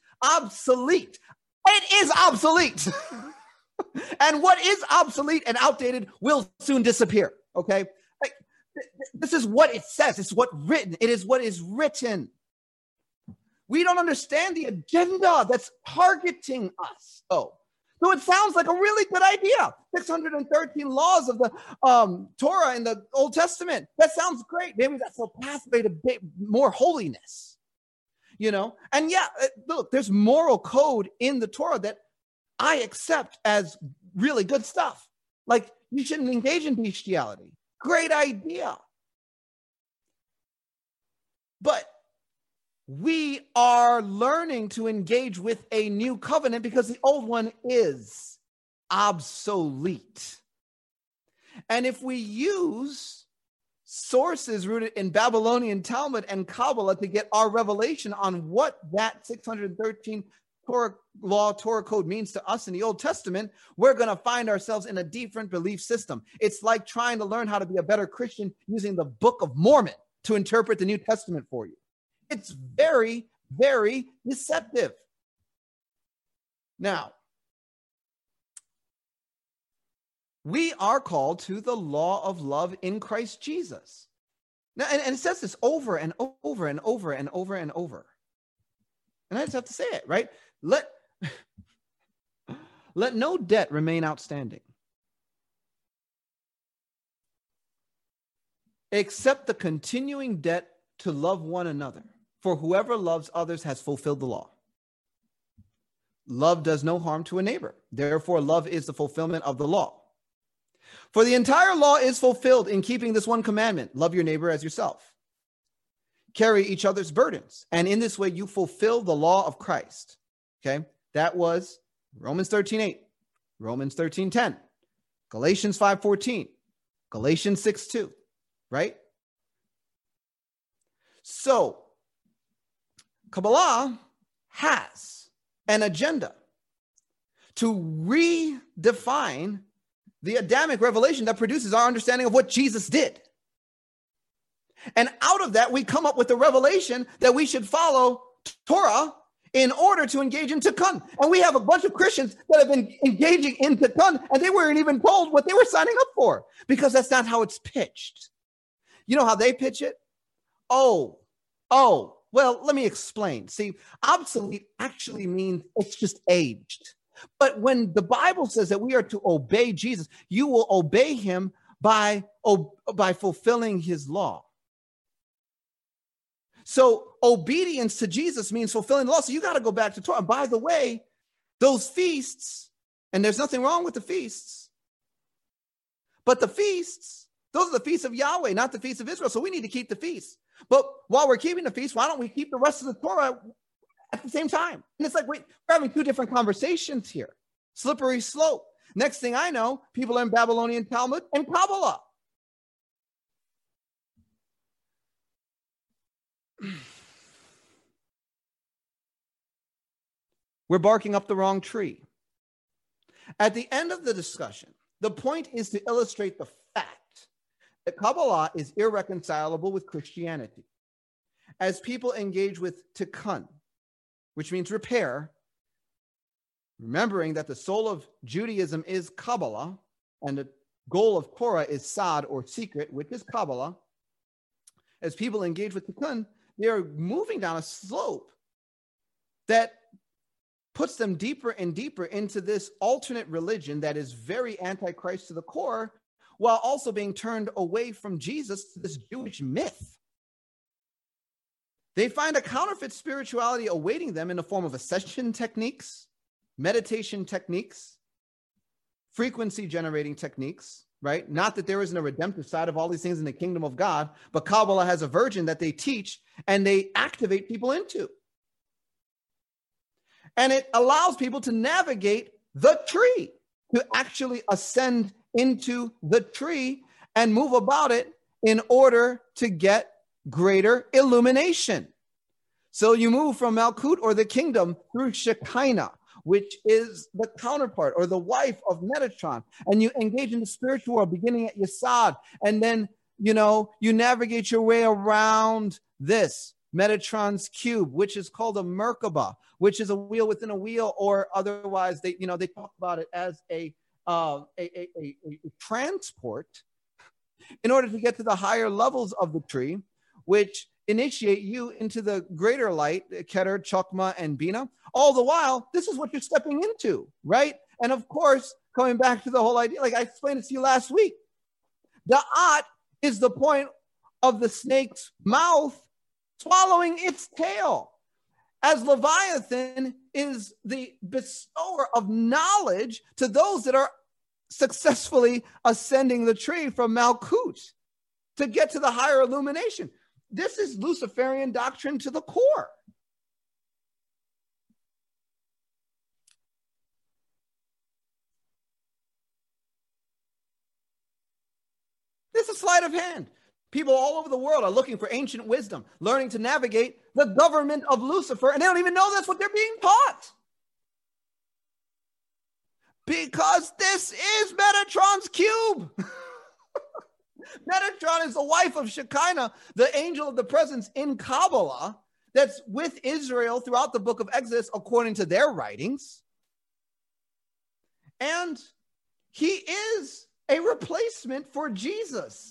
is obsolete. And what is obsolete and outdated will soon disappear. Okay. This is what it says. It's what written. It is what is written. We don't understand the agenda that's targeting us. So it sounds like a really good idea. 613 laws of the Torah in the Old Testament. That sounds great. Maybe that's a pathway to more holiness. And yeah, look, there's moral code in the Torah that I accept as really good stuff. Like you shouldn't engage in bestiality. Great idea. But we are learning to engage with a new covenant because the old one is obsolete. And if we use sources rooted in Babylonian Talmud and Kabbalah to get our revelation on what that 613 Torah code means to us in the Old Testament, we're going to find ourselves in a different belief system. It's like trying to learn how to be a better Christian using the Book of Mormon to interpret the New Testament for you. It's very, very deceptive. Now, we are called to the law of love in Christ Jesus. Now, and it says this over and over and over and over and over. And I just have to say it, right? Let no debt remain outstanding, except the continuing debt to love one another. For whoever loves others has fulfilled the law. Love does no harm to a neighbor. Therefore, love is the fulfillment of the law. For the entire law is fulfilled in keeping this one commandment: love your neighbor as yourself. Carry each other's burdens, and in this way you fulfill the law of Christ. Okay, that was Romans 13:8, Romans 13:10, Galatians 5:14, Galatians 6:2, right? So, Kabbalah has an agenda to redefine the Adamic revelation that produces our understanding of what Jesus did. And out of that, we come up with the revelation that we should follow Torah in order to engage in Tikkun. And we have a bunch of Christians that have been engaging in Tikkun, and they weren't even told what they were signing up for, because that's not how it's pitched. You know how they pitch it? Oh, well, let me explain. See, obsolete actually means it's just aged. But when the Bible says that we are to obey Jesus, you will obey him by fulfilling his law. So obedience to Jesus means fulfilling the law. So you got to go back to Torah. And by the way, those feasts, and there's nothing wrong with the feasts, but the feasts, those are the feasts of Yahweh, not the feasts of Israel. So we need to keep the feasts. But while we're keeping the feast, why don't we keep the rest of the Torah at the same time? And it's like, wait, we're having two different conversations here. Slippery slope. Next thing I know, people are in Babylonian Talmud and Kabbalah. we're barking up the wrong tree. At the end of the discussion, the point is to illustrate the fact that Kabbalah is irreconcilable with Christianity. As people engage with tikkun, which means repair, remembering that the soul of Judaism is Kabbalah, and the goal of Torah is Sod, or secret, which is Kabbalah. As people engage with tikkun, they are moving down a slope that puts them deeper and deeper into this alternate religion that is very antichrist to the core, while also being turned away from Jesus to this Jewish myth. They find a counterfeit spirituality awaiting them in the form of ascension techniques, meditation techniques, frequency generating techniques, right? Not that there isn't a redemptive side of all these things in the kingdom of God, but Kabbalah has a version that they teach and they activate people into. And it allows people to navigate the tree, to actually ascend into the tree and move about it in order to get greater illumination. So you move from Malkut, or the kingdom, through Shekinah, which is the counterpart or the wife of Metatron. And you engage in the spiritual world beginning at Yesod. And then, you navigate your way around this Metatron's cube, which is called a Merkabah, which is a wheel within a wheel, or otherwise they talk about it as a transport in order to get to the higher levels of the tree, which initiate you into the greater light, Keter, Chokmah, and Bina. All the while, this is what you're stepping into, right? And of course, coming back to the whole idea, like I explained it to you last week, the At is the point of the snake's mouth swallowing its tail, as Leviathan is the bestower of knowledge to those that are successfully ascending the tree from Malkut to get to the higher illumination. This is Luciferian doctrine to the core. This is sleight of hand. People all over the world are looking for ancient wisdom, learning to navigate the government of Lucifer, and they don't even know that's what they're being taught. Because this is Metatron's cube. Metatron is the wife of Shekinah, the angel of the presence in Kabbalah, that's with Israel throughout the book of Exodus, according to their writings. And he is a replacement for Jesus.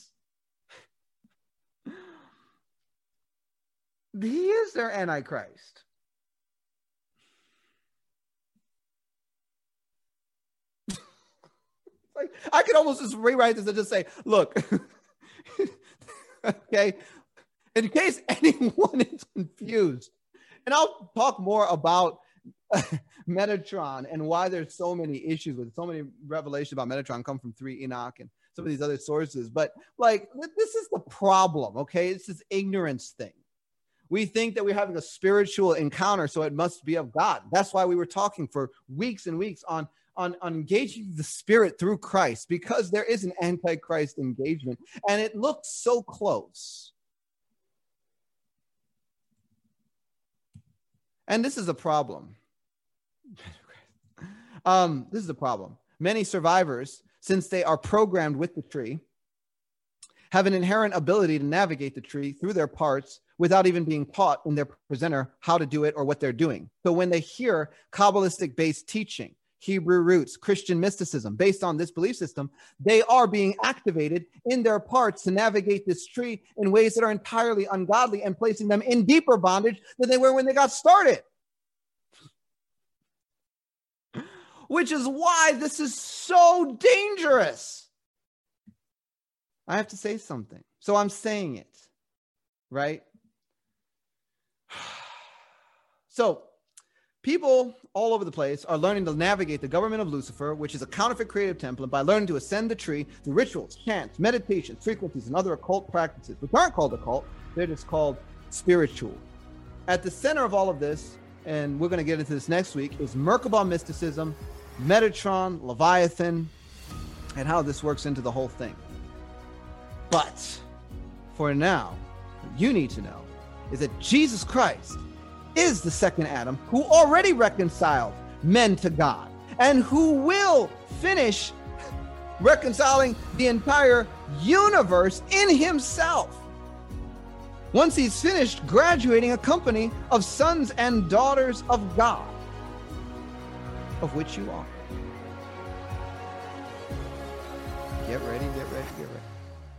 He is their Antichrist. Like, I could almost just rewrite this and just say, look, okay, in case anyone is confused, and I'll talk more about Metatron and why there's so many issues with it. So many revelations about Metatron come from 3 Enoch and some of these other sources. But like, this is the problem, okay? It's this ignorance thing. We think that we're having a spiritual encounter, so it must be of God. That's why we were talking for weeks and weeks on engaging the spirit through Christ, because there is an antichrist engagement, and it looks so close. And this is a problem. This is a problem. Many survivors, since they are programmed with the tree, have an inherent ability to navigate the tree through their parts without even being taught in their presenter how to do it or what they're doing. So when they hear Kabbalistic-based teaching, Hebrew roots, Christian mysticism based on this belief system, they are being activated in their parts to navigate this tree in ways that are entirely ungodly and placing them in deeper bondage than they were when they got started. Which is why this is so dangerous. I have to say something. So I'm saying it, right? So people all over the place are learning to navigate the government of Lucifer, which is a counterfeit creative template, by learning to ascend the tree through rituals, chants, meditations, frequencies, and other occult practices, which aren't called occult, they're just called spiritual. At the center of all of this, and we're going to get into this next week, is Merkabah mysticism, Metatron, Leviathan, and how this works into the whole thing. But for now, what you need to know is that Jesus Christ is the second Adam who already reconciled men to God and who will finish reconciling the entire universe in himself once he's finished graduating a company of sons and daughters of God, of which you are. Get ready, get ready, get ready.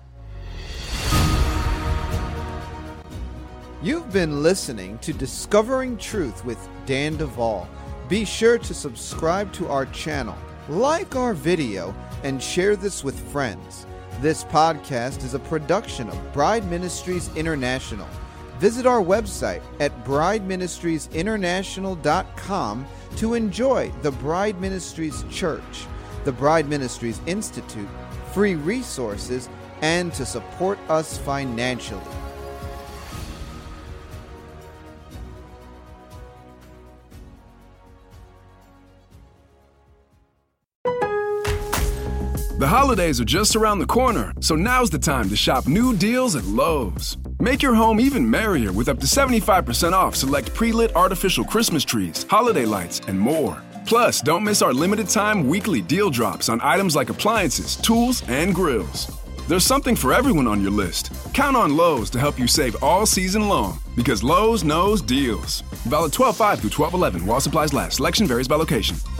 You've been listening to Discovering Truth with Dan Duvall. Be sure to subscribe to our channel, like our video, and share this with friends. This podcast is a production of Bride Ministries International. Visit our website at brideministriesinternational.com to enjoy the Bride Ministries Church, the Bride Ministries Institute, free resources, and to support us financially. The holidays are just around the corner, so now's the time to shop new deals at Lowe's. Make your home even merrier with up to 75% off select pre-lit artificial Christmas trees, holiday lights, and more. Plus, don't miss our limited-time weekly deal drops on items like appliances, tools, and grills. There's something for everyone on your list. Count on Lowe's to help you save all season long, because Lowe's knows deals. Valid 12/5 through 12/11 while supplies last. Selection varies by location.